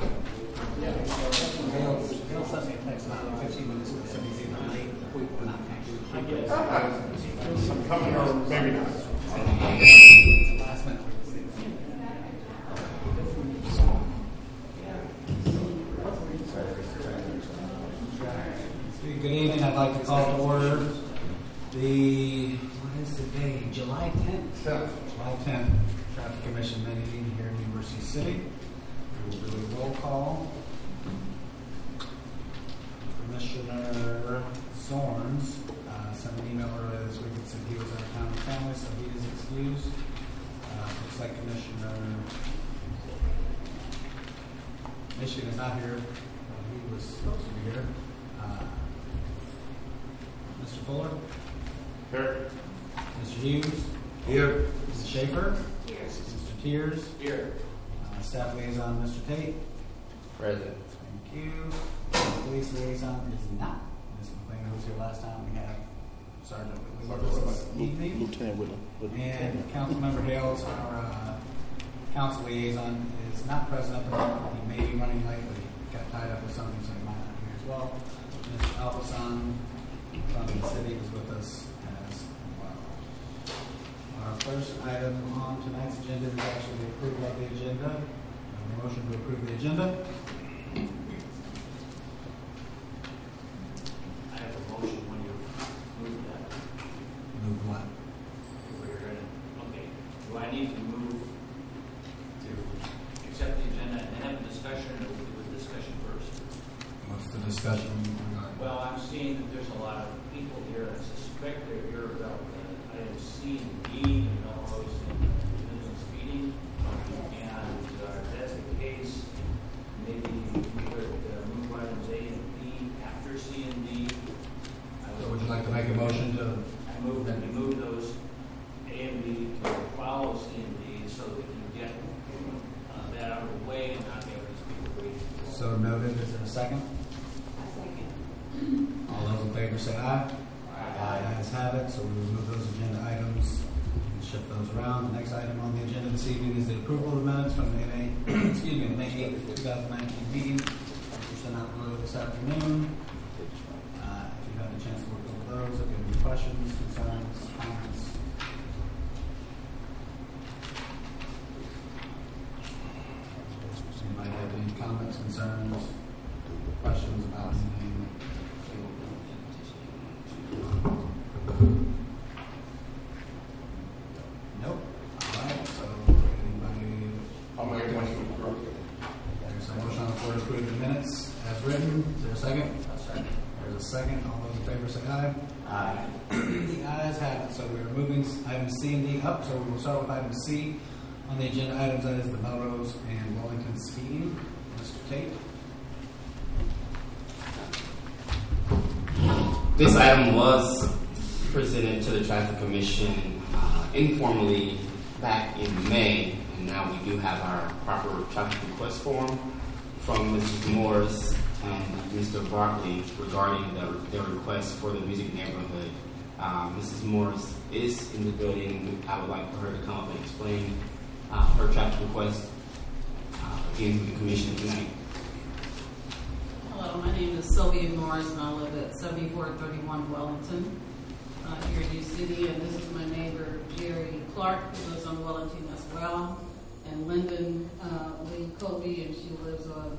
Bill sent me a text about 15 minutes ago, said he's either late or not I'm coming, or maybe not. last minute. Good evening. I'd like to call to order what is the day? July 10th? July 10th Traffic Commission meeting here in University City. We will do a roll call. Commissioner Zorns sent an email earlier this week that said he was out of town with family, so he is excused. Looks like Commissioner Michigan is not here. He was supposed to be here. Mr. Fuller? Here. Mr. Hughes? Here. Mrs. Schaefer? Here. Mr. Tiers? Here. Staff liaison, Mr. Tate? Present. Thank you. Police liaison is not Ms. McLean, who was here last time. We have Sergeant Whitley this evening. Lieutenant Whitley. And Councilmember Hales, our council liaison, is not present at the moment. He may be running late, but he got tied up with something, so he might not be here as well. Mr. Alphason from the city is with us as well. Our first item on tonight's agenda is actually the approval of the agenda. A motion to approve the agenda. I have a motion when you move that. Move what? We're gonna, okay, do I need to move to accept the agenda and have a discussion, or we'll do a discussion first? What's the discussion regarding? Well, I'm seeing that there's a lot of people here, I suspect they're here about item C and D and Melrose and business meeting. And if that's the case, maybe we could move items A and B after C and D. So would you like to make a motion to? I move that we move those A and B to follow C and D so that we can get that out of the way and not have these people waiting. So noted. Is there a second? All those in favor say aye. Aye. Ayes have it. So we will move those agenda items and shift those around. The next item on the agenda this evening is the approval of the minutes from the May 8th, 2019 meeting, which sent out earlier this afternoon. If you've had a chance to look over those, if you have any questions, concerns, comments. Anybody have any comments, concerns, questions about anything? Nope. All right. So anybody? I'll make a motion to approve. There's a motion on the floor to approve the minutes as written. Is there a second? A second. There's a second. All those in favor say aye. Aye. The ayes have it. So we are moving items C and D up. So we will start with item C on the agenda items. That is the Melrose and Wellington speeding. Mr. Tate. This item was presented to the Traffic Commission informally back in May, and now we do have our proper traffic request form from Mrs. Morris and Mr. Barkley regarding their request for the music neighborhood. Mrs. Morris is in the building. I would like for her to come up and explain her traffic request again to the Commission tonight. Hello, my name is Sylvia Morris, and I live at 7431 Wellington here in New City. And this is my neighbor, Jerry Clark, who lives on Wellington as well, and Lyndon Lee Colby, and she lives on,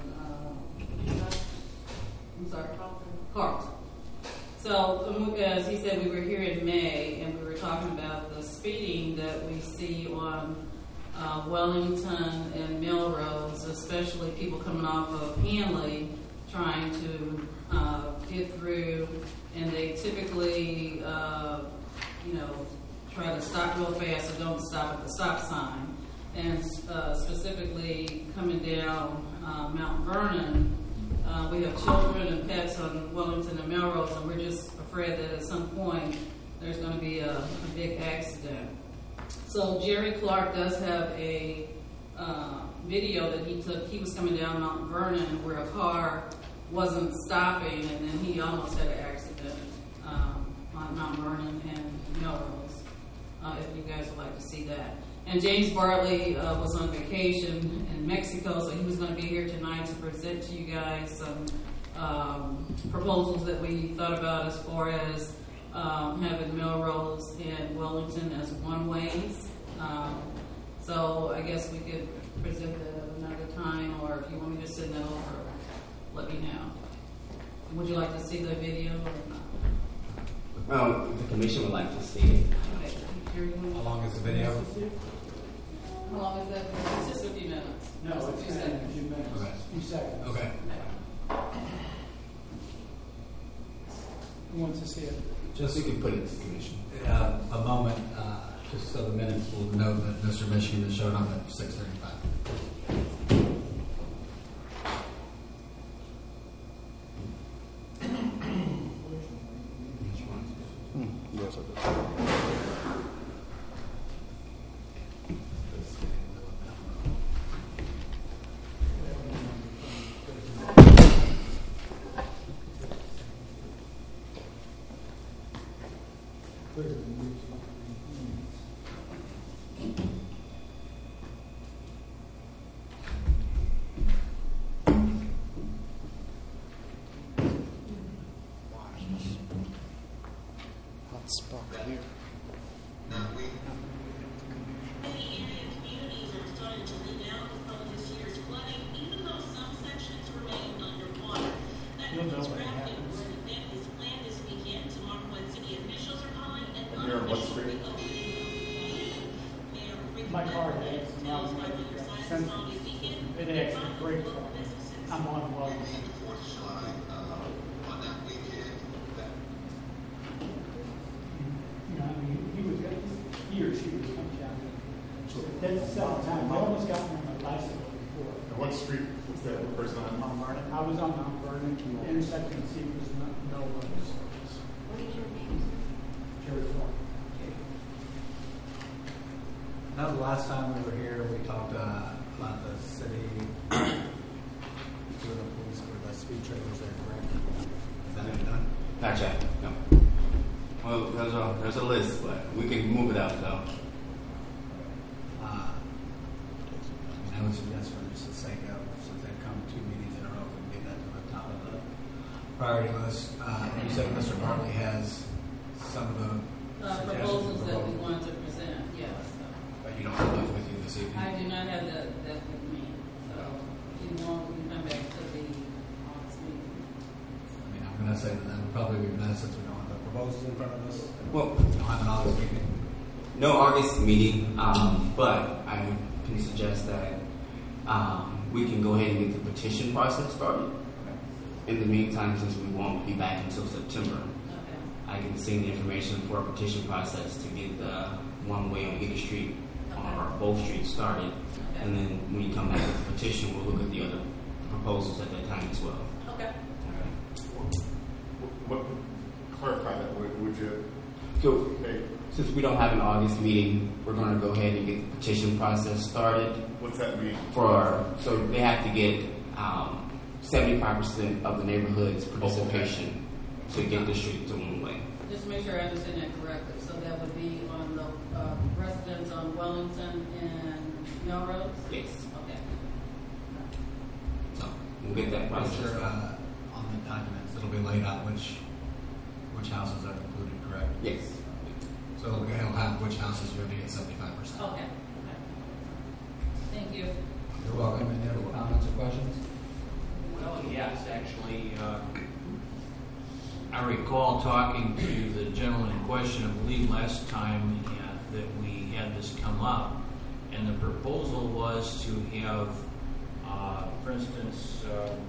Carlton. So, as he said, we were here in May, and we were talking about the speeding that we see on Wellington and Melrose, especially people coming off of Hanley, trying to get through, and they typically, try to stop real fast and don't stop at the stop sign. And specifically coming down Mount Vernon, we have children and pets on Wellington and Melrose, and we're just afraid that at some point there's going to be a big accident. So Jerry Clark does have a video that he took. He was coming down Mount Vernon where a car wasn't stopping, and then he almost had an accident on Mount Vernon and Melrose. If you guys would like to see that. And James Bartley was on vacation in Mexico, so he was going to be here tonight to present to you guys some proposals that we thought about as far as having Melrose and Wellington as one-ways. So I guess we could present that another time, or if you want me to send that over, let me know. Would you like to see the video or not? The commission would like to see it. Okay. Here you go. How long is the video? How long is that? It's just a few minutes. No, Just a it's few not seconds. a few minutes, Okay. a few seconds. Okay. Who wants to see it? Just We can put it to the commission. a moment, just so the minutes will know that Mr. Michigan has showed up at 6:35. Hot spot here. Many area communities are starting to rebound from this year's flooding, even though some sections remain underwater. That You'll know news when it rapid happens. where an event is planned this weekend to mark what city officials are calling an And you're on what unofficial street? reopening. Mayor Ricky My car Dunn has tells now regular science sent on the weekend. it actually breaks for me. I'm on one. You know, I mean, he or she was coming down. That's the second time. I almost got me on my bicycle before. What street was that person on? Mount Vernon. I was on Mount Vernon, intersection C was no roads. What is your name? Jerry Ford. Now, the last time we were here, we talked about the city doing the police for the speed trailers there, correct? Is that been done? Not yet, no. Well, there's a list, but we can move it up though. I would suggest for just the sake of, since they've come 2 meetings in a row, we can get that to the top of the priority list. You said Mr. Bartley has some of the suggestions. Proposals that we want to present, yes. But you don't have those with you this evening? I do not have that with me, so if you want, we can come back to the August meeting. I mean, I'm going to say that that would probably be best since we don't have the proposals in front of us. Well, We don't have an August meeting. no August meeting, but I can suggest that we can go ahead and get the petition process started. In the meantime, since we won't be back until September, Okay. I can send the information for a petition process to get the one way on either street or both streets started. Okay. And then when you come back with the petition, we'll look at the other proposals at that time as well. Okay. What, clarify that, would you? So, Okay, since we don't have an August meeting, we're going to go ahead and get the petition process started. what's that mean? So they have to get 75% of the neighborhood's participation to get the street to one way. Just make sure I understand that correctly. So that would be on the residents on Wellington and Melrose? Yes. Okay. So we'll get that I'm process sure started. on the documents, it'll be laid out which houses are included, correct? Yes. So it'll have which houses you're going to get 75%. Okay. Thank you. You're welcome. Any other comments or questions? Well, yes, actually, I recall talking to the gentleman in question, I believe last time that we had this come up, and the proposal was to have, for instance,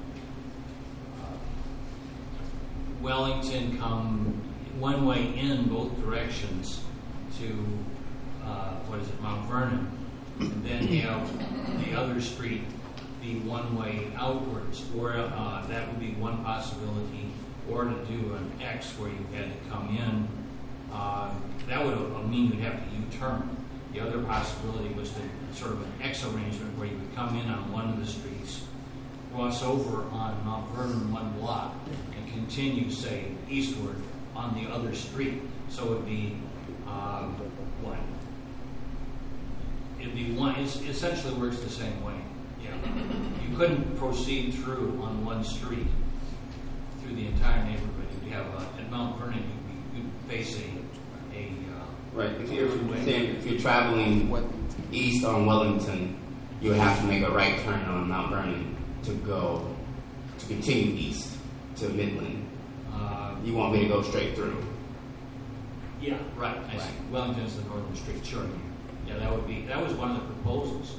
Wellington come one way in both directions to, Mount Vernon, and then have the other street be one way outwards, or that would be one possibility, or to do an X where you had to come in. That would mean you'd have to U-turn. The other possibility was to sort of an X arrangement where you would come in on one of the streets, cross over on Mount Vernon one block, and continue, say, eastward on the other street. So it would be, it'd be one, it essentially works the same way. Yeah. You couldn't proceed through on one street through the entire neighborhood. You'd have, at Mount Vernon, you'd face a Right. If you're traveling east on Wellington, you would have to make a right turn on Mount Vernon to continue east to Midland. You want me to go straight through? Yeah, right. I see. Wellington's the northern street. Sure. Yeah, that was one of the proposals.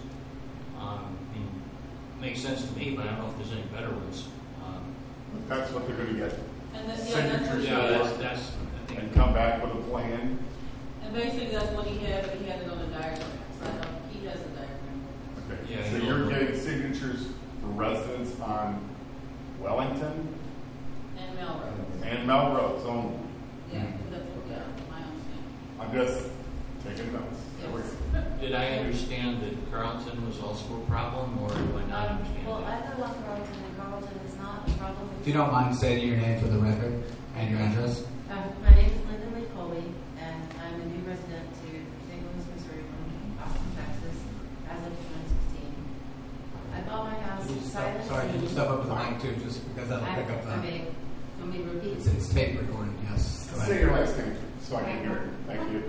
Makes sense to me, but I don't know if there's any better ones. That's what they're gonna get. And that's, Signatures That's I think. and come back with a plan. and basically that's what he had, but he had it on a diagram. So he has a diagram. Okay. Yeah, So you you're know. getting signatures for residents on Wellington And Melrose. and Melrose only. Yeah, that's my understanding. I'm just taking notes. There we go. Did I understand that Carlton was also a problem, or do I not understand Well, that? I live on Carlton, and Carlton is not a problem. If you don't mind stating your name for the record and your address. My name is Linda Lee Coley, and I'm a new resident to St. Louis, Missouri from Austin, Texas, as of 2016. I bought my house silent. Sorry, can you step up to the mic too, just because that'll pick up the... Okay, let me repeat. It's tape recorded, yes. Go Say ahead. your last name so I can hear it. Thank you.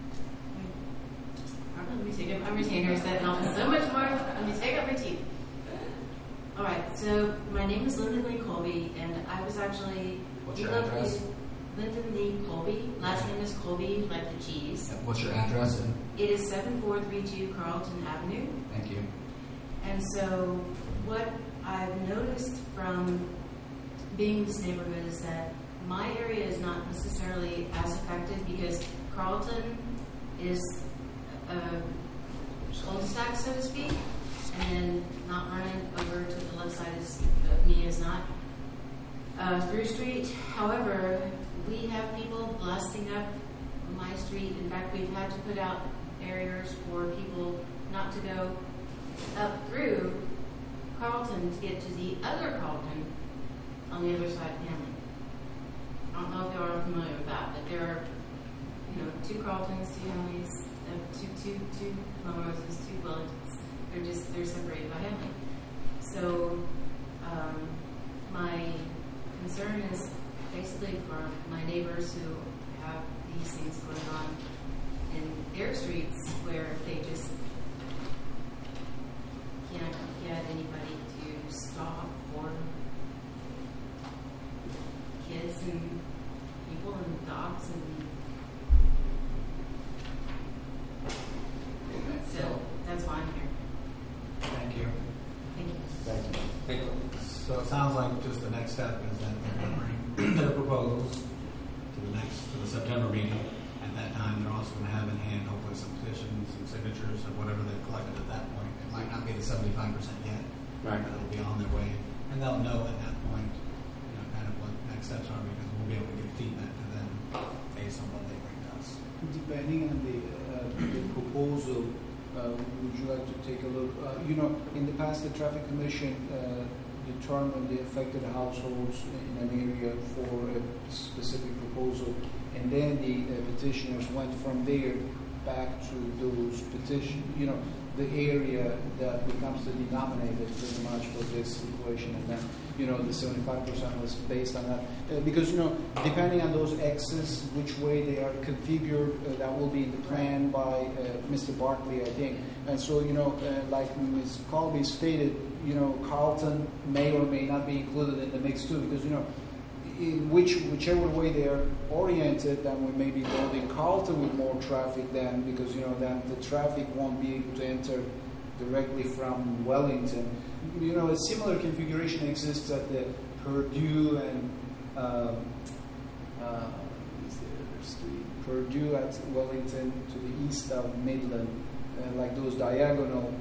Let me take up. I'm retained her set helping so much more. Let me take up my teeth. All right. So my name is Linda Lee Colby, and I was actually. What's your address? Linda Lee Colby. Last name is Colby, like the cheese. What's your address? And It is 7432 Carlton Avenue. thank you. And so what I've noticed from being in this neighborhood is that my area is not necessarily as affected because Carlton is a cul-de-sac, so to speak, and then Mount Vernon over to the left side of me is not through street. However, we have people blasting up my street. In fact, we've had to put out barriers for people not to go up through Carlton to get to the other Carlton on the other side of Hamlin. I don't know if y'all are familiar with that, but there are, two Carltons, two Hamleys, two Melroses, two Wellingtons. They're separated by Hamlin. So my concern is basically for my neighbors who have these things going on in their streets where they just can't get anybody to stop for kids and people and dogs and so that's why I'm here. Thank you. Thank you. So it sounds like just the next step is that they're going to bring their proposals to the September meeting. At that time, they're also going to have in hand hopefully some petitions, some signatures, or whatever they've collected at that point. It might not be the 75% yet, Right. but it'll be on their way, and they'll know at that point, kind of what next steps are because we'll be able to give feedback to them based on what they bring to us. Depending on the proposal, would you like to take a look? In the past, the Traffic Commission determined the affected households in an area for a specific proposal, and then the petitioners went from there back to those the area that becomes the denominator pretty much for this equation, and then the 75% was based on that because depending on those X's, which way they are configured, that will be in the plan by Mr. Barkley, I think. And so like Ms. Colby stated, Carlton may or may not be included in the mix too, because in whichever way they are oriented, then we may be loading Carlton with more traffic then, because then the traffic won't be able to enter directly from Wellington. A similar configuration exists at the Purdue and Purdue at Wellington to the east of Midland, like those diagonal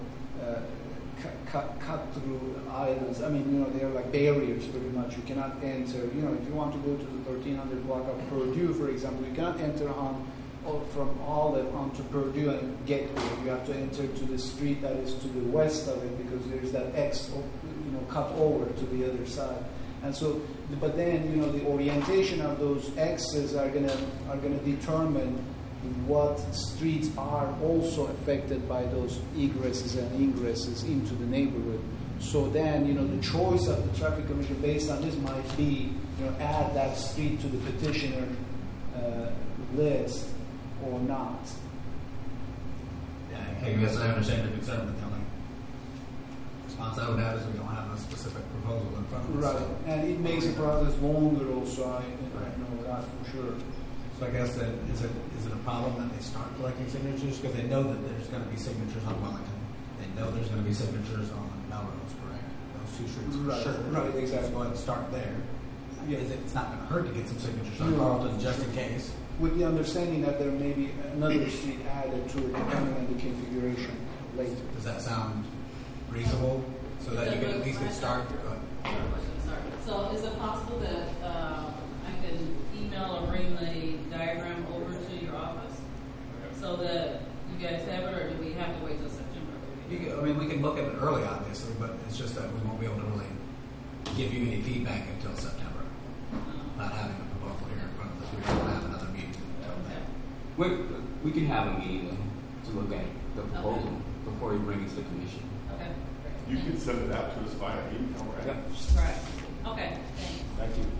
cut through islands. I mean, they're like barriers pretty much. You cannot enter. If you want to go to the 1300 block of Purdue, for example, you cannot enter from Olive onto Purdue and get there. You have to enter to the street that is to the west of it because there's that X, cut over to the other side. And so, but then the orientation of those X's are gonna determine what streets are also affected by those egresses and ingresses into the neighborhood. So then, the choice of the traffic commission based on this might be, add that street to the petitioner list or not. Yeah, I guess I understand the concern, but the only response I would have is we don't have a specific proposal in front of us. Right, and it makes the process longer also, I know that for sure. So I guess that is it a problem that they start collecting signatures because they know that there's going to be signatures on Wellington, they know there's going to be signatures on Melrose, correct? Those two streets for Right, sure. right, exactly. Just go ahead and start there. Yeah. It's not going to hurt to get some signatures on No. Carlton just in case. With the understanding that there may be another street added to it depending on the configuration later. Does that sound reasonable? So that you can at least get started? Sorry. So is it possible that I can email or bring the diagram over to your office so that you guys have it, or do we have to wait till September? We can look at it early, obviously, but it's just that we won't be able to really give you any feedback until September. Not having a proposal here in front of us, we don't have another meeting until then. We can have a meeting to look at the proposal before we bring it to the commission. Okay. You can send it out to us via email, right? Yep. Right. Okay. Thanks. Thank you.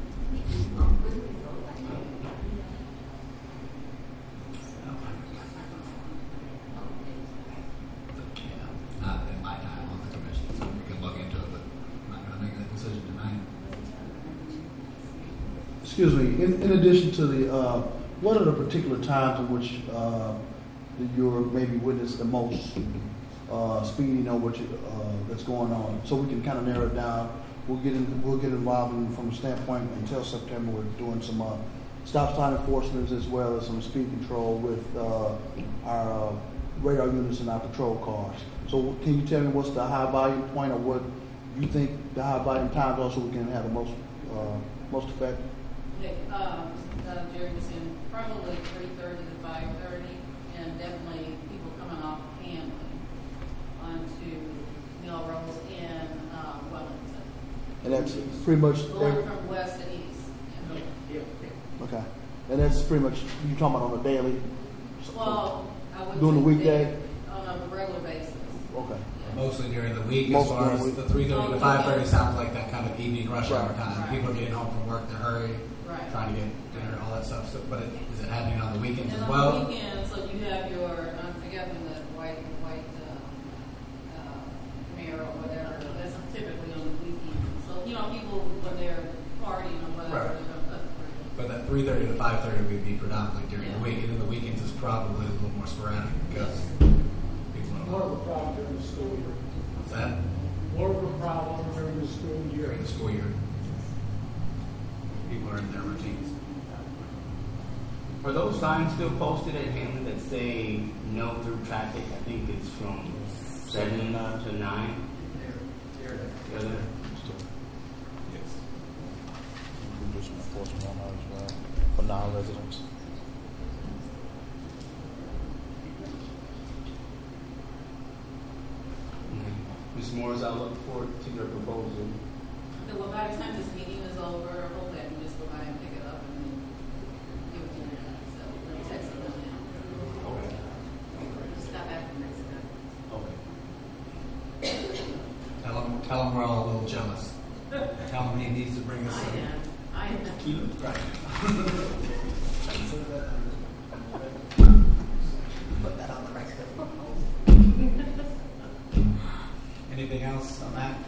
Yeah, not in my time on the commission, so we can look into it, but I'm not going to make that decision tonight. Excuse me. In addition to the, what are the particular times in which you're maybe witness the most speeding or what that's going on, so we can kind of narrow it down. We'll get involved from a standpoint until September. We're doing some stop sign enforcement as well as some speed control with our radar units and our patrol cars. So can you tell me what's the high volume point or what you think the high volume times are so we can have the most effect? Okay, Jerry was in probably 3:30 to 5:30, and definitely people coming off of Hamlin onto Melrose and Wellington. And that's pretty much Going from west to east. okay. And that's pretty much you talking about on a daily. Well, I would During the say weekday? on a regular basis. Okay. Mostly during the week, as Mostly far during as the the week. 3:30 to 5:30 sounds like that kind of evening rush hour Right. time. Right. People are getting home from work, they're hurry, Right. trying to get dinner, all that stuff. So, but is it happening on the weekends And as on well? the weekends, so you have your, I'm forgetting the white mayor or whatever, that's typically on the weekends. So, people, when they're partying or whatever, Right. they're going to cut through. But that 3:30 to 5:30 would be predominantly during the week, and then the weekends is probably a little more sporadic because people More are of a problem during the school year. what's that? More of a problem during the school year. During the school year. People are in their routines. Are those signs still posted at Hamlin that say no through traffic? I think it's from 7 to 9. They're The other- yes. We do some enforcement on that as well for non-residents. Ms. Morris, I look forward to your proposal. Okay, well, by the time this meeting is over, hopefully I can just go by and pick it up and then give it to you. So, let me text it now. Okay. Stop after Mexico. Okay. Tell him we're all a little jealous. Tell him he needs to bring us some. I am. Right. Put that on the record. Anything else on that?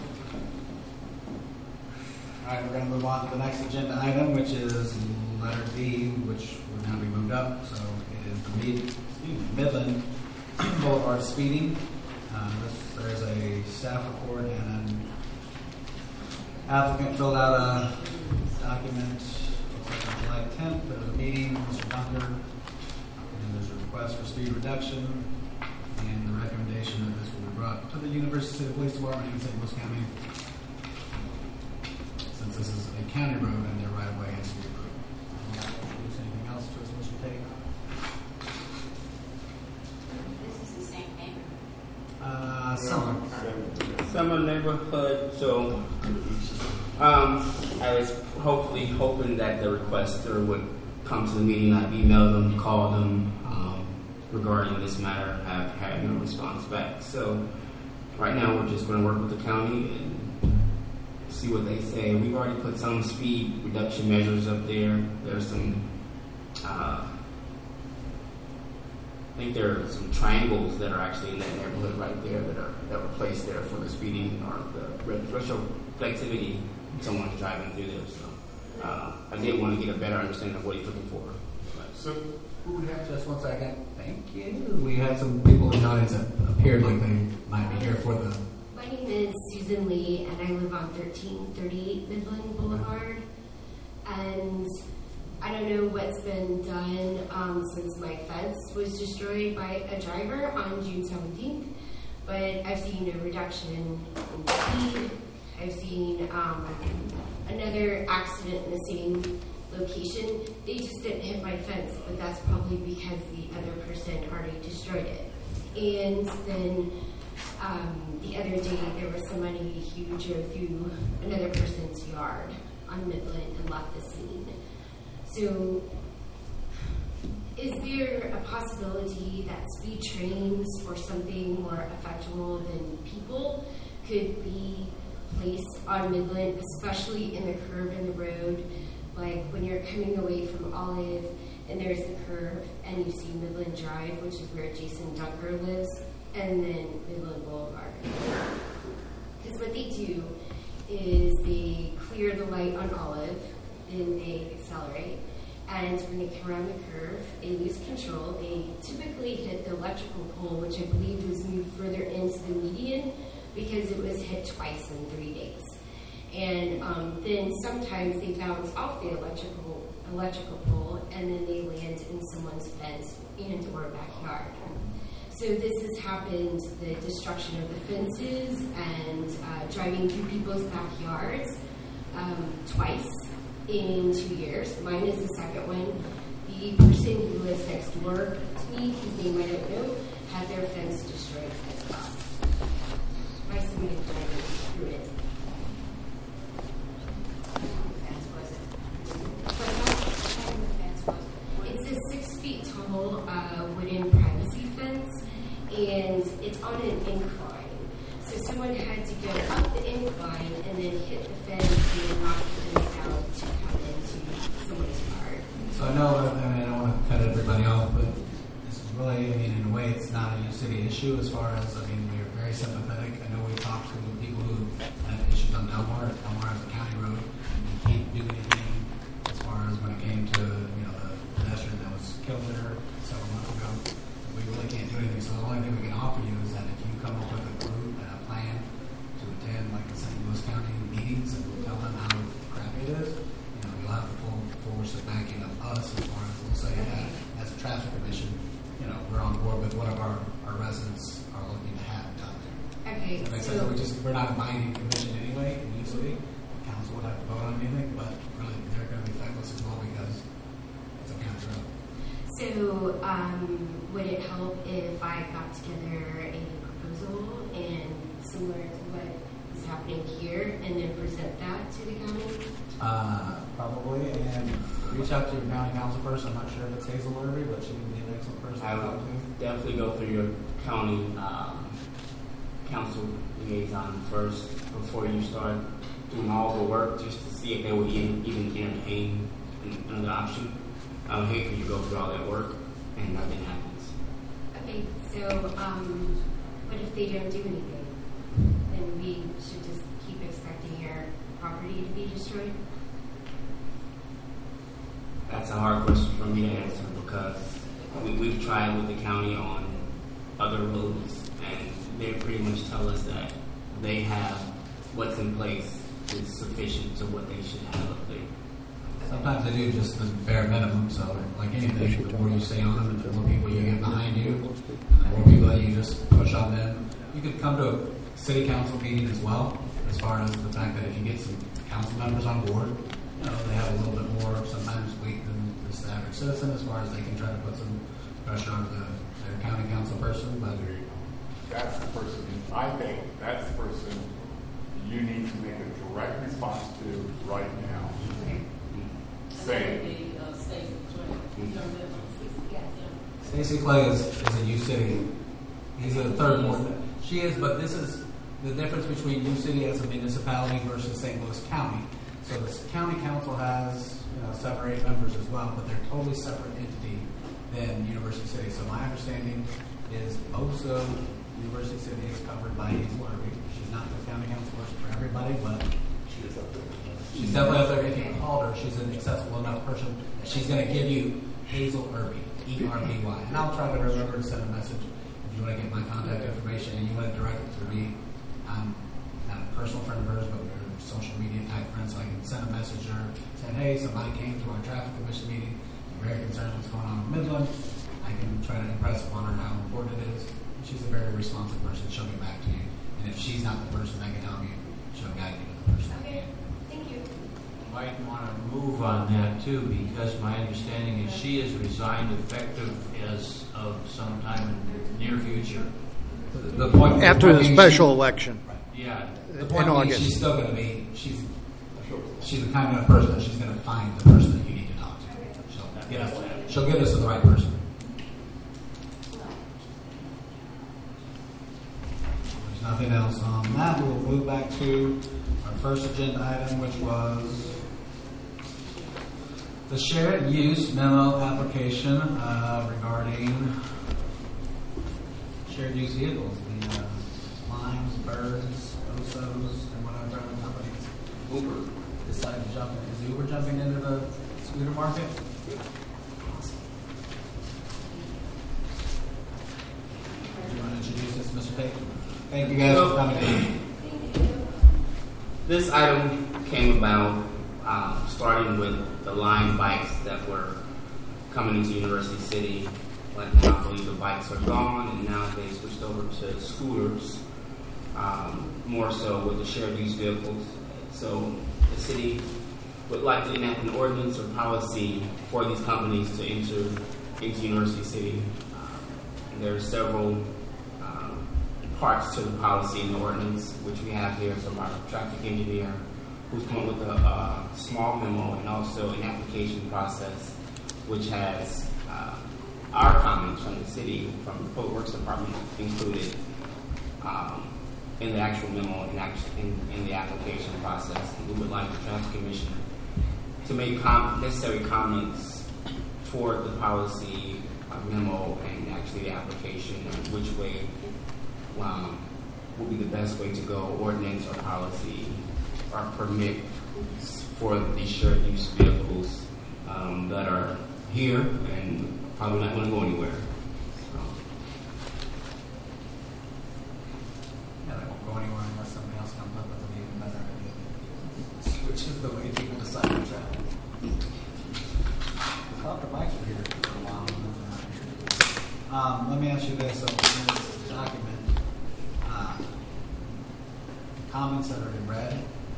All right, we're going to move on to the next agenda item, which is letter D, which will now be moved up. So it is the Midland Boulevard speeding. There's a staff report and an applicant filled out a document. Looks like on July 10th, there was a meeting, Mr. Bunker, and there's a request for speed reduction and the recommendation that this will be brought to the University City Police Department in St. Louis County. Since this is a county road and their right of way has to be approved. Anything else to us, Mr. Tate? This is the same neighborhood. Summer neighborhood. So, I was hoping that the requester would come to the meeting. I've emailed them, called them regarding this matter, have had no response back. So right now we're just going to work with the county and see what they say. We've already put some speed reduction measures up there. There's some, I think there are some triangles that are actually in that neighborhood right there that were placed there for the speeding or the retroflexivity someone's driving through there. So I did want to get a better understanding of what he's looking for. So Who would have just 1 second? Thank you. We had some people in the audience that appeared like they might be here for the. My name is Susan Lee, and I live on 1338 Midland Boulevard. And I don't know what's been done since my fence was destroyed by a driver on June 17th, but I've seen a reduction in speed. I've seen another accident in the same location. They just didn't hit my fence, but that's probably because the other person already destroyed it. And then the other day, there was somebody who drove through another person's yard on Midland and left the scene. So, is there a possibility that speed trains or something more effectual than people could be placed on Midland, especially in the curve in the road? Like when you're coming away from Olive and there's the curve and you see Midland Drive, which is where Jason Dunker lives, and then Midland Boulevard. Because what they do is they clear the light on Olive, then they accelerate, and when they come around the curve, they lose control. They typically hit the electrical pole, which I believe was moved further into the median because it was hit twice in 3 days. And then sometimes they bounce off the electrical pole, and then they land in someone's fence and or backyard. So this has happened, the destruction of the fences and driving through people's backyards twice in 2 years. Mine is the second one. The person who lives next door to me, whose name I don't know, had their fence destroyed as well. My son was driving through it. It's a 6 feet tall wooden privacy fence, and it's on an incline. So someone had to go up the incline and then hit the fence and then knock the fence down to come into someone's yard. So I know, I don't want to cut everybody off, but this is really, in a way, it's not a city issue as far as, we're very sympathetic. I know we talked to people who have issues on Delmar. Delmar is a county road. You can't do anything as far as when it came to, the pedestrian that was killed there several months ago. We really can't do anything. So the only thing we can offer you is that if you come up with a group and a plan to attend like the St. Louis County meetings and tell them how crappy it is, you'll have the full force of backing of us as far as we'll say, as a traffic commission, we're on board with whatever our residents are looking to have down there. Okay, That makes sense. We're not a binding commission anyway, and usually the council would have to vote on anything, but really they're going to be feckless as well because it's a county road. So, would it help if I got together a proposal and similar to what is happening here and then present that to the county? Probably, and reach out to your county council person. I'm not sure if it's Hazel Irby, but she would be an excellent person I to talk would to. definitely go through your county council liaison first before you start doing all the work, just to see if they would even entertain another option. I would hate for you to go through all that work and nothing happens. Okay, so what if they don't do anything? Then we should just keep expecting your property to be destroyed? That's a hard question for me to answer because we've tried with the county on other roads, and they pretty much tell us that they have what's in place is sufficient to what they should have up there. Sometimes they do just the bare minimum, so like anything, the more you stay on them, the more people you get behind you, and the more people that you just push on them. You could come to a city council meeting as well, as far as the fact that if you get some council members on board, they have a little bit more sometimes weight than the average citizen, as far as they can try to put some pressure on their county council person. But that's the person, I think that's the person you need to make a direct response to right now. Say, The state attorney. Stacy Clay is a U City. He's a third ward. She is, but this is the difference between U City as a municipality versus St. Louis County. So the county council has 7 or 8 members as well, but they're a totally separate entity than University City. So my understanding is most of University City is covered by Hazel Irby. She's not the county council person for everybody, but she's definitely up there. If you called her, she's an accessible enough person that she's going to give you Hazel Irby, E-R-B-Y. And I'll try to remember to send a message if you want to get my contact information and you want to direct it to me. I'm not a personal friend of hers, but we're social media type friends, so I can send a message to her saying, hey, somebody came to our traffic commission meeting. They're very concerned what's going on in Midland. I can try to impress upon her how important it is. She's a very responsive person. She'll get back to you. And if she's not the person that can help you, she'll guide you to the person. Okay, thank you. Might want to move on that too, because my understanding is she is resigned effective as of sometime in the near future. The point After the special election. Yeah. The point in being, August. she's still going to be, she's the kind of person that she's going to find the person that you need to talk to. She'll get us to the right person. There's nothing else on that. We'll move back to our first agenda item, which was the shared use memo application regarding shared use vehicles, the Limes, Birds, Osos, and whatever other companies. Uber decided to jump in. Is Uber jumping into the scooter market? Do you want to introduce this, Mr. Tate? Thank you guys for coming in. This item came about starting with the Lime bikes that were coming into University City. Like now, I believe the bikes are gone, and now they switched over to scooters, more so with the shared use vehicles. So the city would like to enact an ordinance or policy for these companies to enter into University City. There are several parts to the policy and the ordinance, which we have here from our traffic engineer, who's come up with a small memo and also an application process, which has our comments from the city, from the Public Works Department included in the actual memo and in the application process. And we would like the Traffic Commission to make necessary comments toward the policy memo and actually the application, and which way will be the best way to go, ordinance or policy or permit for these shared use vehicles that are here and probably not going to go anywhere. Yeah, they won't go anywhere unless somebody else comes up with an even better idea. Which is the way people decide to travel. I thought the bikes were here for a while, and those are not here. Let me ask you this: so in this document, comments that are in red,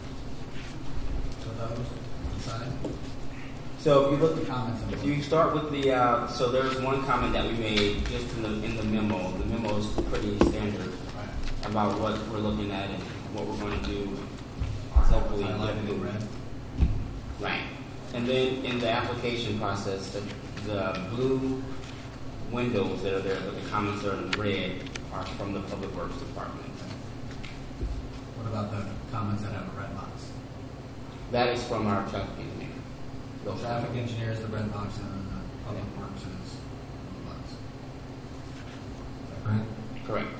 so those inside. So if you look, Comments on if you start with the, so there's one comment that we made just in the memo. The memo is pretty standard about what we're looking at and what we're going to do. Hopefully, highlighted in red. right. And then in the application process, the blue windows that are there, but the comments that are in red are from the Public Works Department. What about the comments that have a red box? That is from our traffic engineer. The traffic engineer is the red box, and then the public works is the blue box. Is that correct? Correct.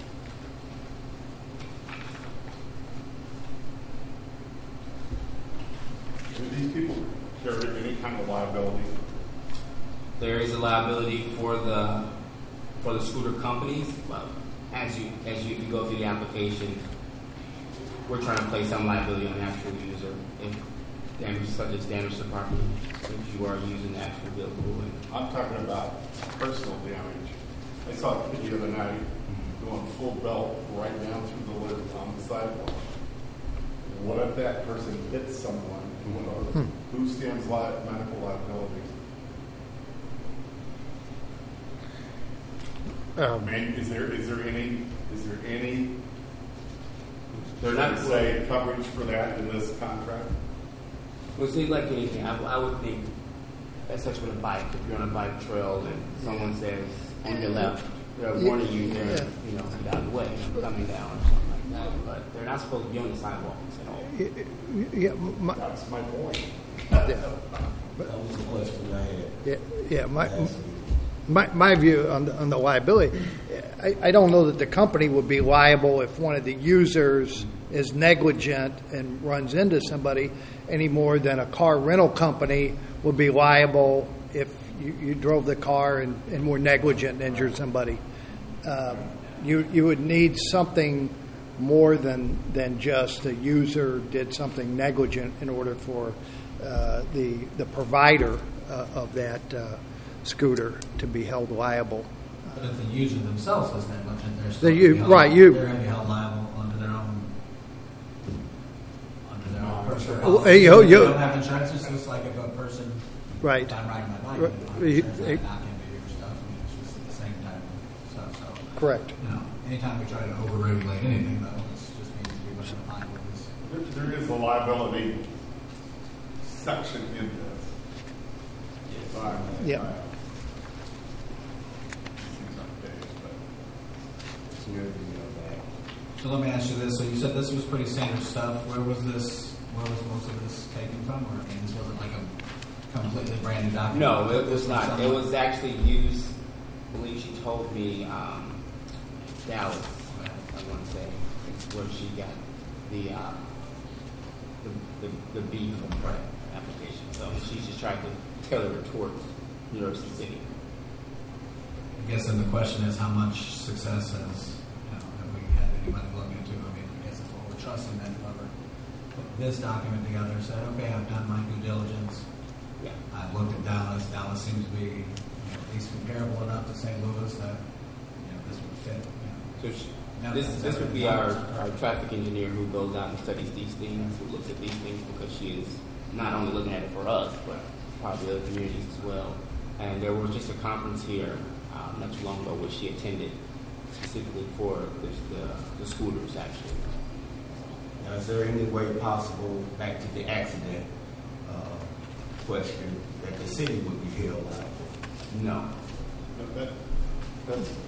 Do these people carry any kind of liability? There is a liability for the scooter companies, but if you go through the application, we're trying to place some liability on the actual user if damage such as damage to property if you are using the actual vehicle. I'm talking about personal damage. I saw a kid the other night going full belt right down through the lip on the sidewalk. What if that person hits someone? Who stands medical liability? Is there any They're not say coverage for that in this contract? Well, see, like anything, I would think such with a bike. If you're on a bike trail and someone says on your left, they're warning you, they're, get out of the way, coming down or something like that. But they're not supposed to be on the sidewalks at all. That's my point. My view on the liability, I don't know that the company would be liable if one of the users is negligent and runs into somebody any more than a car rental company would be liable if you drove the car and were negligent and injured somebody. You would need something more than just a user did something negligent in order for the provider of that scooter to be held liable. But if the user themselves was negligent, they're They're going to be held liable under their own personal Well, policy. you don't have insurance. It's just like if a person, Right. if I'm riding my bike, Right. insurance might knock into your stuff. I mean, it's just the same type of stuff. So, Correct. Anytime we try to over-regulate anything, though, it just means we must find what is. There is a liability section in this. Yeah. So let me ask you this. So you said this was pretty standard stuff. Where was most of this taken from? Or, I mean, this wasn't like a completely brand new document? No, it was not. It was actually used, I believe she told me, Dallas, I want to say, is where she got the B from her application. So she just tried to tailor it towards New York City. I guess then the question is how much success have we had anybody look into? I mean, I guess it's what we're trusting that whoever put this document together said, okay, I've done my due diligence. Yeah. I've looked at Dallas. Dallas seems to be at least comparable enough to St. Louis that this would fit. So this would be our traffic engineer who goes out and studies these things, who looks at these things, because she is not only looking at it for us, but probably other communities as well. And there was just a conference here not too long ago which she attended specifically for the scooters, actually. Now, is there any way possible, back to the accident question, that the city would be held liable? No. That's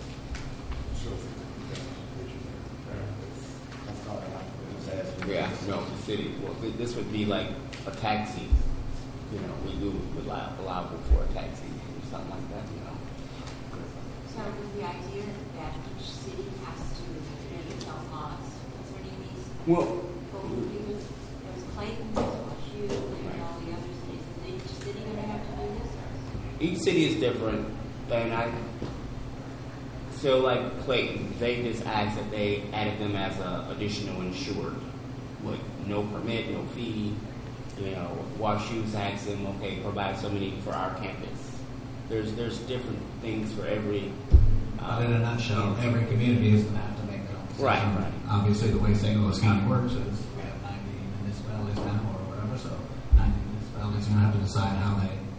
Yeah, no, the city. Well, this would be like a taxi. We would liable for a taxi or something like that. So is the idea that each city has to create its own laws concerning these? Well, there's Clayton, there's WashU, there's all the other cities. Is each city going to have to do this? Or? Each city is different, and so like Clayton, they just asked that they added them as a additional insured, with no permit, no fee. WashU's asked them, okay, provide so many for our campus. There's different things for every. But in a nutshell, every community is going to have to make their own decision. Right. Obviously, the way St. Louis County works is we have 90 municipalities now or whatever, so 90 municipalities are going to have to decide how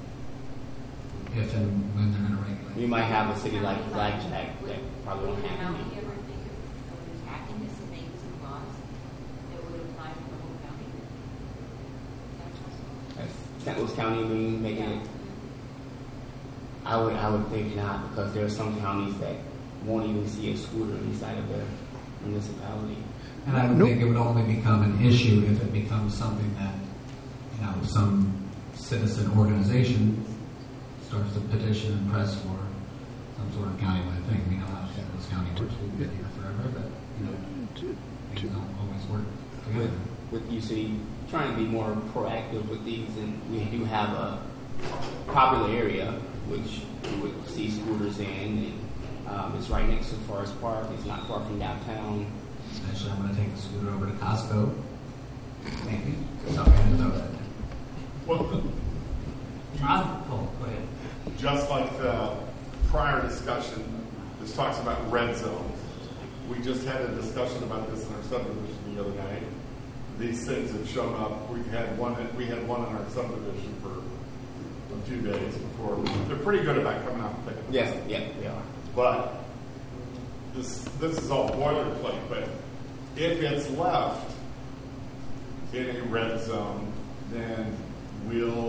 if and when they're going to regulate. We might have a city like Blackjack that probably won't have any. Would you ever think of attacking this and making some laws that would apply for the whole county? St. Louis County making it. I would think not, because there are some counties that won't even see a scooter inside of their municipality. And I would think it would only become an issue if it becomes something that, some citizen organization starts to petition and press for some sort of countywide thing. We know how St. Louis County works. We've been here forever, but things don't always work together. With UC trying to be more proactive with these, and we do have a popular area which you would see scooters in, and it's right next to Forest Park. It's not far from downtown. Eventually, I'm going to take the scooter over to Costco. Maybe. Sorry, I didn't know that. Well, Go ahead. just like the prior discussion, this talks about red zones. We just had a discussion about this in our subdivision the other night. These things have shown up. We had one in our subdivision for a few days before. They're pretty good about coming out and picking them Yes, up. yeah, they are. But this is all boilerplate. But if it's left in a red zone, then we'll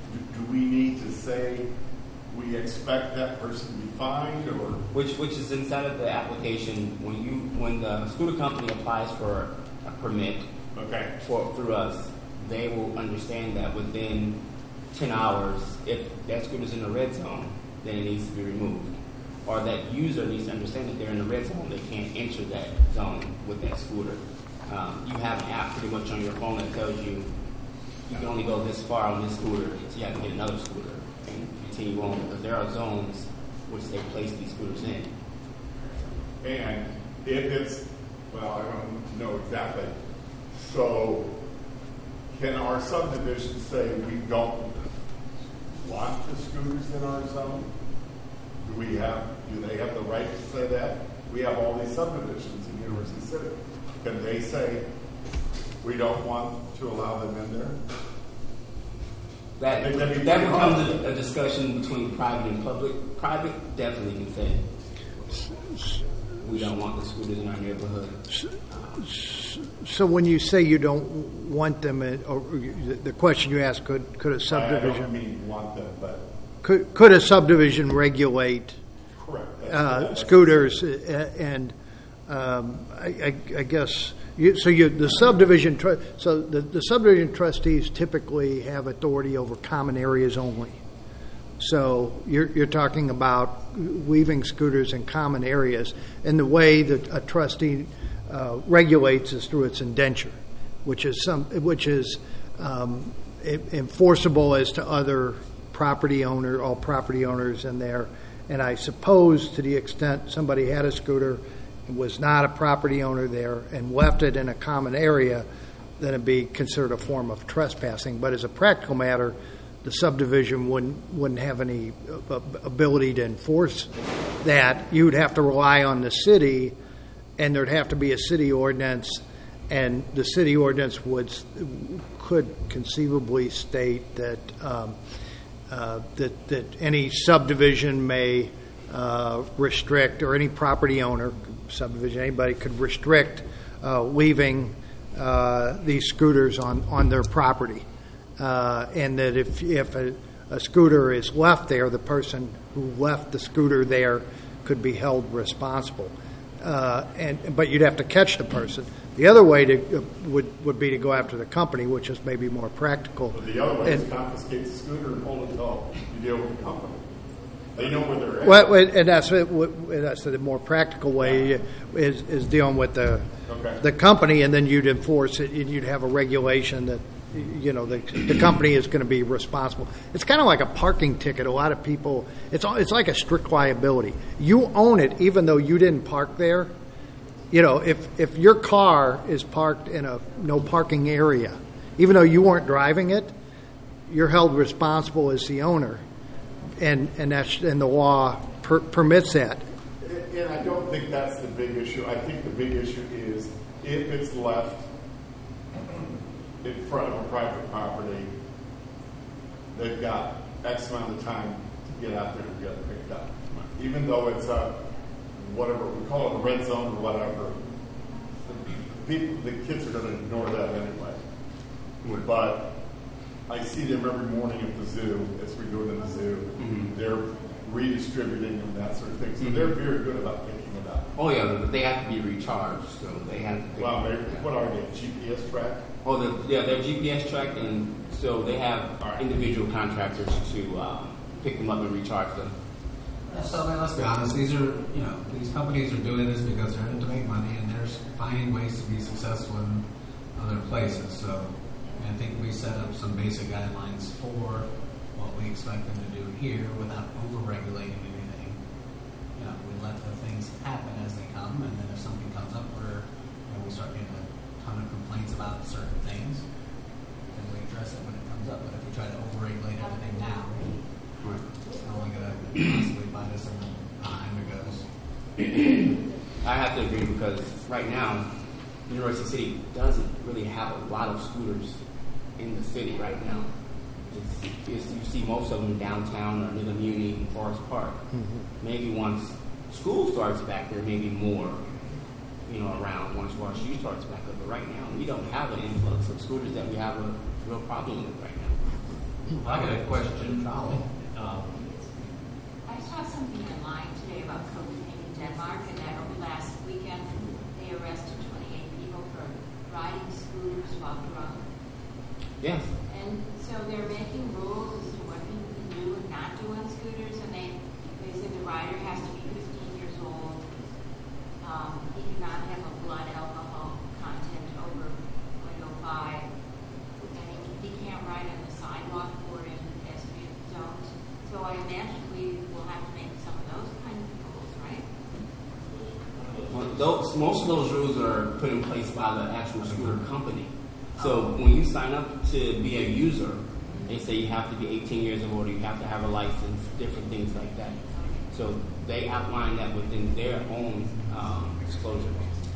do we need to say we expect that person to be fined, or? Which is inside of the application. When the scooter company applies for a permit through us, they will understand that within 10 hours, if that scooter's in the red zone, then it needs to be removed. Or that user needs to understand that they're in the red zone, they can't enter that zone with that scooter. You have an app pretty much on your phone that tells you you can only go this far on this scooter, so you have to get another scooter and continue on, because there are zones which they place these scooters in. And if it's, well, I don't know exactly. So can our subdivision say we don't want the scooters in our zone? Do they have the right to say that? We have all these subdivisions in University City. Can they say we don't want to allow them in there? That becomes a discussion between private and public. Private definitely can say we don't want the scooters in our neighborhood. So when you say you don't want them, or the question you asked, could a subdivision? I don't mean want them, but could a subdivision regulate scooters? And I guess the subdivision the subdivision trustees typically have authority over common areas only. So you're talking about leaving scooters in common areas, and the way that a trustee regulates is through its indenture, which is enforceable as to all property owners in there. And I suppose to the extent somebody had a scooter and was not a property owner there and left it in a common area, then it'd be considered a form of trespassing. But as a practical matter, the subdivision wouldn't have any ability to enforce that. You would have to rely on the city, and there'd have to be a city ordinance, and the city ordinance could conceivably state that that any subdivision may restrict, or any property owner, subdivision, anybody could restrict leaving these scooters on their property, and that if a scooter is left there, the person who left the scooter there could be held responsible. But you'd have to catch the person. The other way would be to go after the company, which is maybe more practical. But the other way is confiscate the scooter and hold it until you deal with the company. They know where they're at. Well, and that's the more practical way is dealing with the company, and then you'd enforce it. You'd have a regulation that the company is going to be responsible. It's kind of like a parking ticket. A lot of people, it's like a strict liability. You own it even though you didn't park there. If your car is parked in a no parking area, even though you weren't driving it, you're held responsible as the owner, and the law permits that. And I don't think that's the big issue. I think the big issue is if it's left in front of a private property, they've got X amount of time to get out there and get it picked up. Even though it's whatever we call it, a red zone or whatever, the kids are going to ignore that anyway. But I see them every morning at the zoo, as we go to the zoo. Mm-hmm. They're redistributing and that sort of thing. So they're very good about picking it up. Oh yeah, but they have to be recharged, so they have to. What are they? GPS tracked? Oh, they're GPS tracked, and so they have individual contractors to pick them up and recharge them. So let's be honest. These companies are doing this because they're in it to make money, and they're finding ways to be successful in other places. So I think we set up some basic guidelines for what we expect them to do here without over-regulating anything. We let the things happen as they come, and then if something comes up where we start getting a ton of complaints about certain things, then we address it when it comes up. But if we try to over-regulate everything now, it's only going to possibly bite us in the behind it goes. I have to agree, because right now, University City doesn't really have a lot of scooters in the city right now. You see most of them downtown or near the Muni and Forest Park. Mm-hmm. Maybe once school starts back, there may be more, around once RSU starts back up. But right now, we don't have an influx of scooters that we have a real problem with right now. I got a question. I saw something online today about cocaine in Denmark, and that over last weekend they arrested 28 people for riding scooters while drunk. Yes. And so they're making rules as to what people can do and not do on scooters, and they say the rider has to be 15 years old. He cannot have a blood alcohol content over 0.05, and he can't ride on the sidewalk or in pedestrian zones. So I imagine we will have to make some of those kind of rules, right? Well, most of those rules are put in place by the actual scooter company. So when you sign up to be a user, they say you have to be 18 years old, you have to have a license, different things like that. So they outline that within their own disclosure.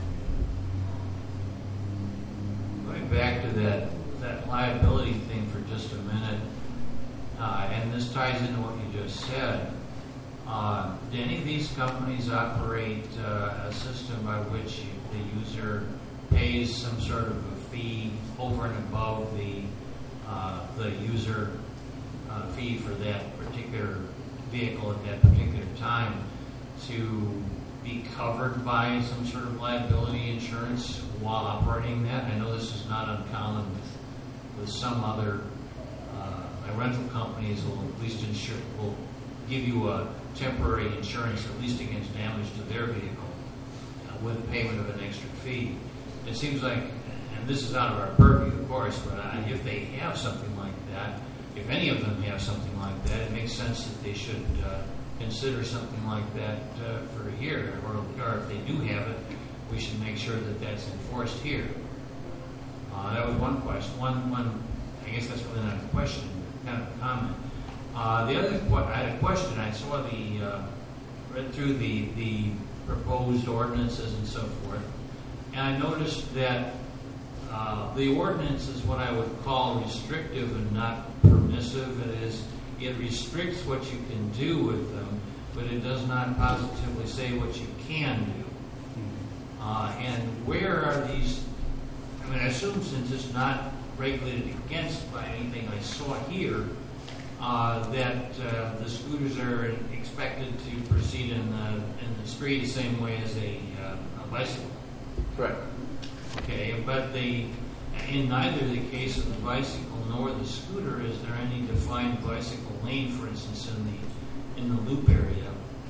Going back to that liability thing for just a minute, and this ties into what you just said. Do any of these companies operate a system by which the user pays some sort of a fee over and above the user fee for that particular vehicle at that particular time to be covered by some sort of liability insurance while operating that? I know this is not uncommon with some other rental companies will at least will give you a temporary insurance, at least against damage to their vehicle, with payment of an extra fee. It seems like, and this is out of our purview, of course, but if they have something like that, if any of them have something like that, it makes sense that they should consider something like that for here, or if they do have it, we should make sure that that's enforced here. That was one question. One, I guess that's really not a question, kind of a comment. The other, I had a question. I saw read through the proposed ordinances and so forth, and I noticed that the ordinance is what I would call restrictive and not permissive. It restricts what you can do with them, but it does not positively say what you can do. And where are these? I mean, I assume since it's not regulated against by anything I saw here, that the scooters are expected to proceed in the street the same way as a bicycle. Correct. Okay, but in neither the case of the bicycle nor the scooter is there any defined bicycle lane, for instance, in the loop area.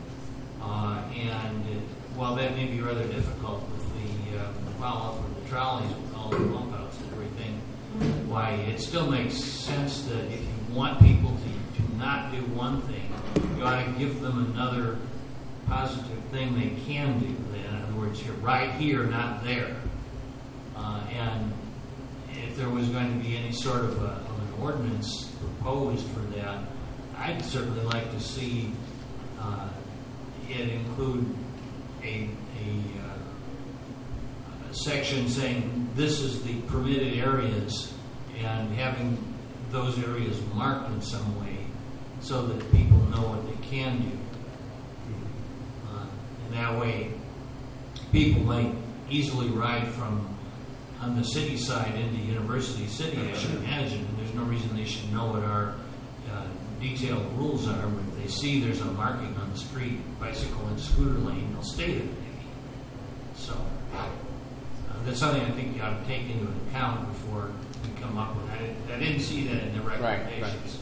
While that may be rather difficult with the follow-up of the trolleys with all the bump outs and everything, why it still makes sense that if you want people to not do one thing, you ought to give them another positive thing they can do. In other words, you're right here, not there. And if there was going to be any sort of an ordinance proposed for that, I'd certainly like to see it include a section saying this is the permitted areas and having those areas marked in some way so that people know what they can do. And that way people might easily ride from on the city side into University City, I should imagine, and there's no reason they should know what our detailed rules are. But if they see there's a marking on the street, bicycle and scooter lane, they'll stay there maybe. So that's something I think you ought to take into account before we come up with it. I didn't see that in the recommendations.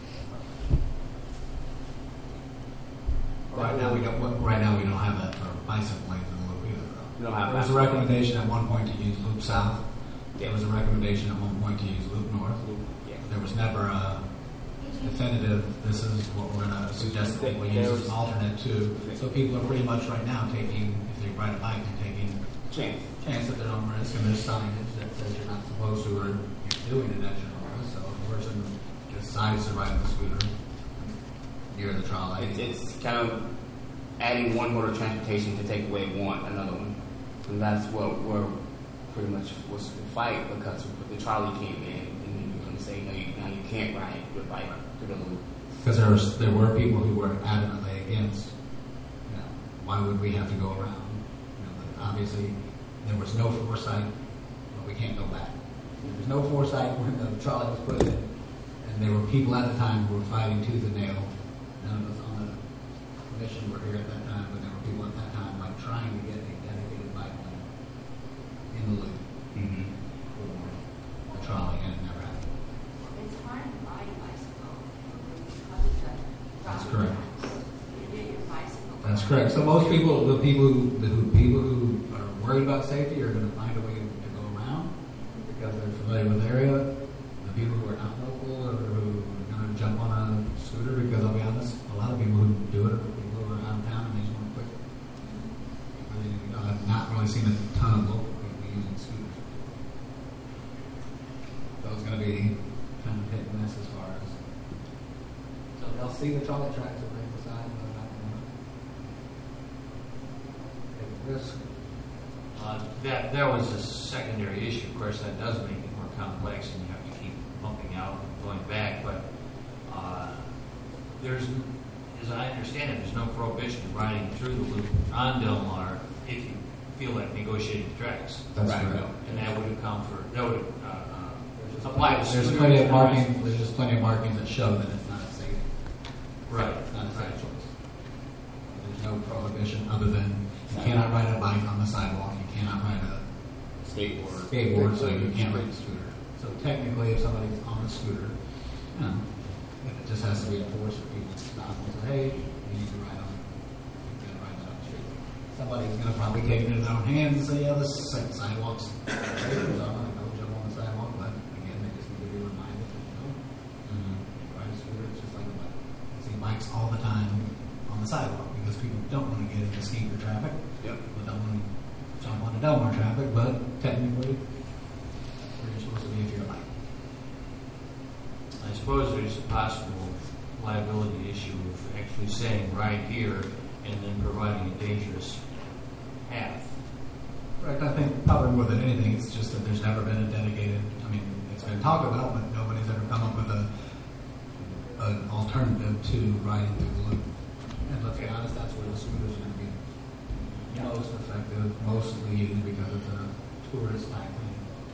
Right now we don't have that for bicycle lanes in the loop either. We don't have there was a recommendation at one point to use loop south. Yeah. There was a recommendation at one point to use loop north. Yes. There was never a definitive, this is what we're going to suggest that people use as an alternate to. So people are pretty much right now taking, if they ride a bike, they're taking chance at their own risk, and there's signage that says you're not supposed to, or you're doing it at your own risk. So if a person decides to ride the scooter near the trolley, it's kind of adding one mode of transportation to take away another one. And that's what we're pretty much was the fight, because the trolley came in and then you're going to say, no, you can't ride your bike to the loop. Because there were people who were adamantly against, why would we have to go around? Obviously, there was no foresight, but we can't go back. There was no foresight when the trolley was put in, and And there were people at the time who were fighting tooth and nail. None of us on the commission were here at that time, but there were people at that time like trying to get a dedicated bike lane in the loop for the trolley, and it never happened. It's hard to ride a bicycle because it's a That's correct. You get your bicycle. That's correct. So most people, the people who are worried about safety are going to find a way to go around because they're familiar with the area. The people who are not local or who are going to jump on a scooter, because I'll be honest, a lot of people who do it are people who are out of town and they just want to quick. I've not really seen a ton of local people using scooters. So it's going to be kind of hit and miss as far as. So they'll see the trolley tracks and they decide whether or not they want to take a risk. That was a secondary issue. Of course, that does make it more complex, and you have to keep bumping out and going back. But there's, as I understand it, there's no prohibition of riding through the loop on Del Mar if you feel like negotiating the tracks. That's right. And that would apply to There's plenty of markings. There's just plenty of markings that show that it's not a safe. Right. It's not a safe choice. There's no prohibition other than you cannot ride a bike on the sidewalk. You cannot ride a skateboard, so you can't ride a scooter. So technically, if somebody's on a scooter, it just has to be enforced for people to stop and say, hey, you need to ride on. You can ride that on the street. Somebody's going to probably take it in their own hands and say, yeah, this sidewalk's safe, so I'm going to go jump on the sidewalk. But again, they just need to be reminded that ride a scooter, it's just like a bike. I see bikes all the time on the sidewalk because people don't want to get into sneaker traffic. People don't want to jump onto Del Mar traffic, but technically, where you're supposed to be if you're a bike. I suppose there's a possible liability issue of actually saying right here and then providing a dangerous path. Right, I think probably more than anything, it's just that there's never been a dedicated, I mean, it's been talked about, but nobody's ever come up with an alternative to riding through the loop. And let's be honest, that's where the scooters are going to be most effective, mostly used because it's a tourist type thing.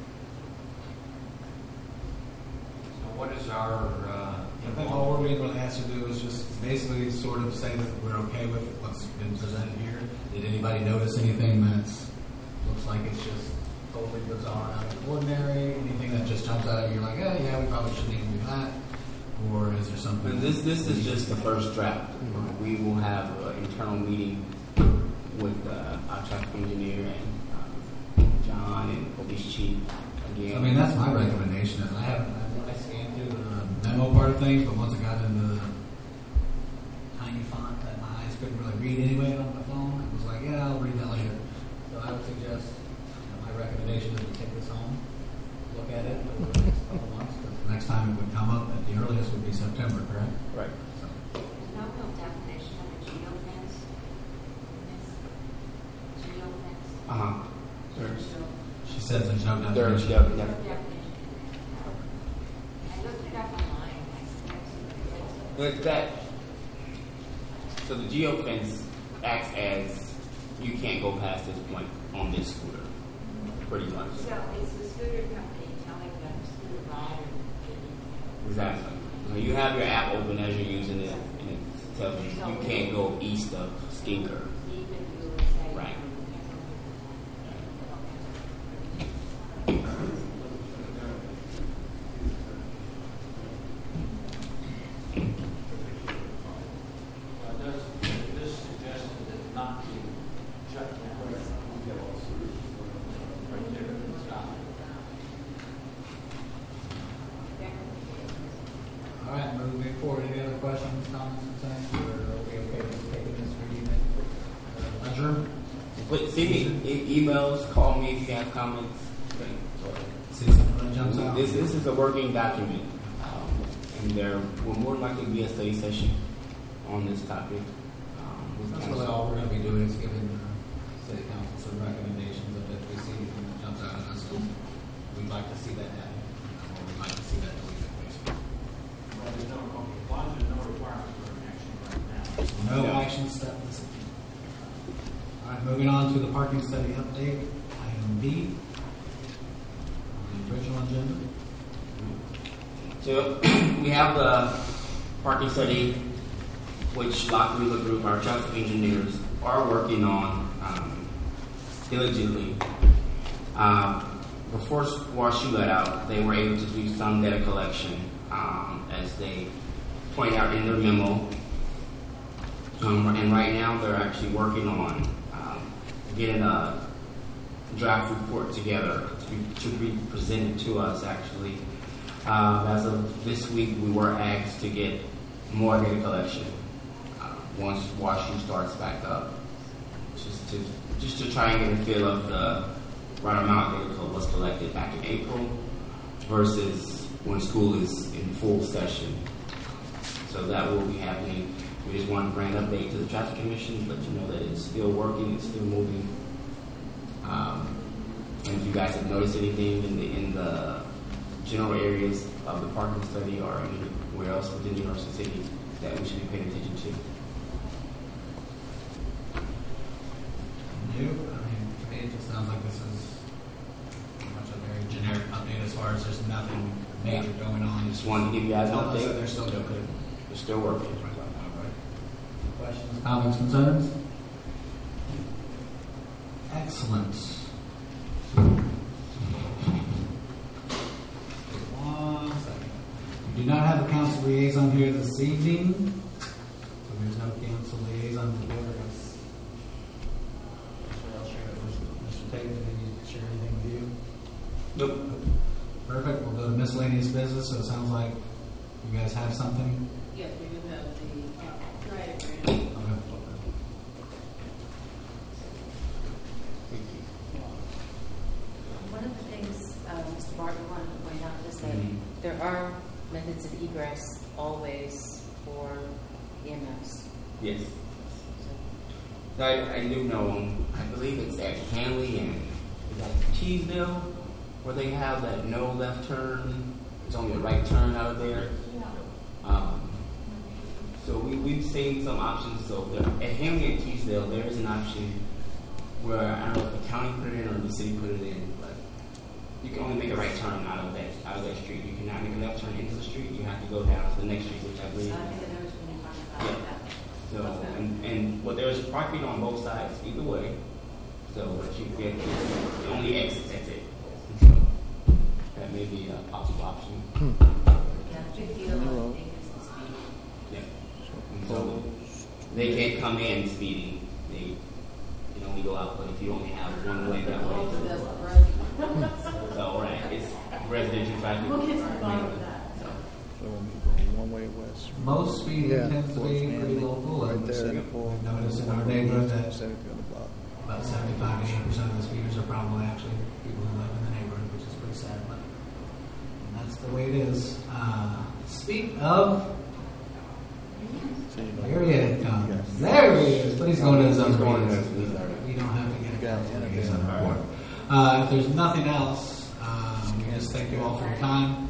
So what is our... I think all we're being really asked to do is just basically sort of say that we're okay with what's been presented here. Did anybody notice anything that's looks like it's just totally bizarre, out of the ordinary? Anything that just jumps out at you like, yeah, we probably shouldn't even do that? Or is there something? And this is just the first draft. We will have an internal meeting with our traffic engineer and John and police chief again. I mean, that's my recommendation. Is I scanned through the memo part of things, but once I got into the tiny font that my eyes couldn't really read anyway on my phone, I was like, yeah, I'll read that later. So I would suggest my recommendation is we take this home, look at it over the next couple months, because the next time it would come up at the earliest would be September, correct? Right. So. There's no real definition of a geofence. Geofence. She says there's no definition. No definition. I looked it up online. But so the geofence acts as you can't go past this point on this scooter, pretty much. So it's the scooter company telling them scooter rider. Exactly. So you have your app open as you're using it, and it tells you you can't go east of Skinker. Right. This suggested that not to shut down. Right there, stop. All right, moving forward. Any other questions, comments, concerns, or are we okay with taking this for evening? Adjourn? Send me emails, call me if you have comments. See something that jumps out? This is a working document, and there will more likely be a study session on this topic. That's really all we're going to be doing is giving the city council some recommendations of if we see anything that jumps out at us. We'd like to see that happen, or we'd like to see that deleted, basically. Well, there's no requirement for an action right now. No action step. All right, moving on to the parking study update, item B, on the original agenda. So we have the parking study, which Lockwood Group, our traffic engineers, are working on diligently. Before WashU let out, they were able to do some data collection, as they point out in their memo. And right now, they're actually working on getting a draft report together to be presented to us. Actually, as of this week, we were asked to get more data collection once WashU starts back up, just to try and get a feel of the right amount of data was collected back in April versus when school is in full session. So that will be happening. We just want to bring an update to the Traffic Commission, let you know that it's still working, it's still moving. And if you guys have noticed anything in the general areas of the parking study or anywhere else within University City that we should be paying attention to. I mean, to me, it just sounds like this is pretty much a very generic update as far as there's nothing major going on. Just wanted to give you guys an Tell us update. that they're still good. They're still working. Questions, comments, concerns? Excellent. One second. We do not have a council liaison here this evening. So there's no council liaison before us. Mr. Tate, did he share anything with you? Nope. Perfect. We'll go to miscellaneous business. So it sounds like you guys have something. Yes, we do have the diagram. One of the things Mr. Barton wanted to point out is that there are methods of egress always for EMS. Yes. I do know, I believe it's at Hanley and Teesdale where they have that no left turn. It's only a right turn out of there. So we've seen some options. So at Hanley and Teesdale, there is an option where I don't know if the county put it in or the city put it in, but you can only make a right turn out of that street. You cannot make a left turn into the street. You have to go down to the next street, which I believe. Yeah. So and well, there's parking on both sides either way. So what you get is the only exit. That's it. So that may be a possible option. Yeah. And so they can't come in speeding. They can only go out, but if you only have one way that way. So right, it's residential traffic. We'll get to the bottom of that. One way west. Most speeding tends to be pretty local. Right there. We've noticed in our neighborhood that about 75 to 80% of the speeders are probably actually people who live in the neighborhood, which is pretty sad, but that's the way it is. Speak of, here he comes. There he is. Please go to his own report. We don't have to get a his own report. If there's nothing else, we just thank you all for your time.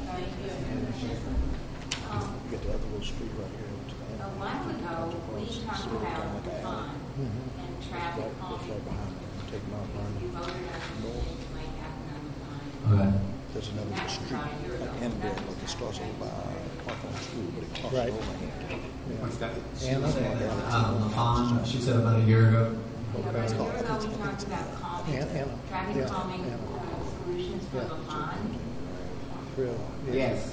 A while ago, we talked about the fund and traffic calming. You voted on it, might happen on the fund. Okay. There's another street at Endale that starts over by Hawthorne School, but it crosses Right. over. What's that? LaFawn, she said about a year ago. A year ago, we talked about calming, traffic calming solutions for the fund. Yes.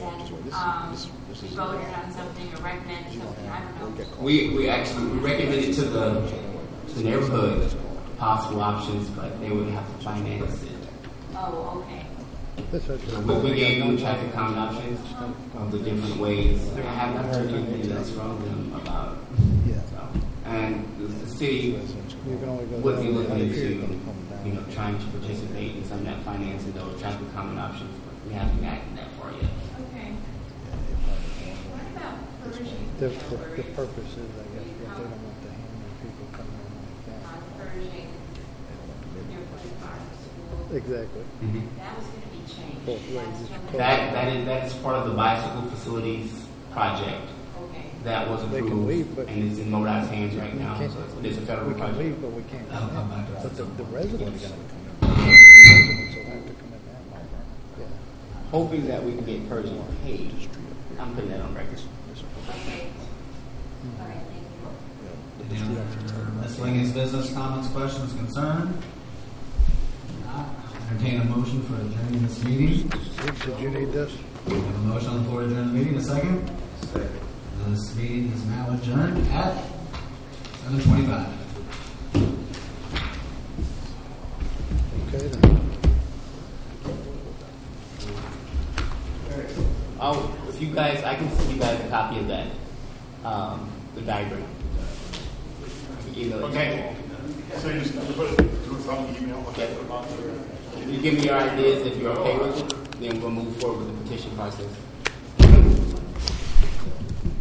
We voted on something or recommended something, I don't know. We actually recommended to the neighborhood possible options, but they would have to finance it. Oh, okay. We gave them traffic calming options of the different ways. I have not heard anything else from them about. And the city would be looking into, trying to participate in some of that financing those traffic calming options. But we haven't gotten that far yet. Okay. What about Pershing? The purpose is, I guess, that they don't want the Hanley people coming in like that. On Pershing, near Fleet Park School. Exactly. That was going to be changed. Both ways. That's part of the bicycle facilities project. Okay. That was They approved, can leave, but and it's in MoDOT's hands right now. So it's a federal We can project. leave, but we can't That'll come back to us. But the residents are going to come in. Residents will have to come in that way. Yeah. hoping that we can get Persian paid. I'm putting that on record. Okay. All right, thank you. Any other miscellaneous business, comments, questions, concern? Not. Entertain a motion for adjourning this meeting. Did you need this? We have a motion on the floor to adjourn the meeting. A second? Second. This meeting is now adjourned at 7:25. Okay, then. Oh, if you guys, I can send you guys a copy of that, the diagram. Email it. Okay. So you just put it through some email. Okay. If you give me your ideas, if you're okay with it, then we'll move forward with the petition process.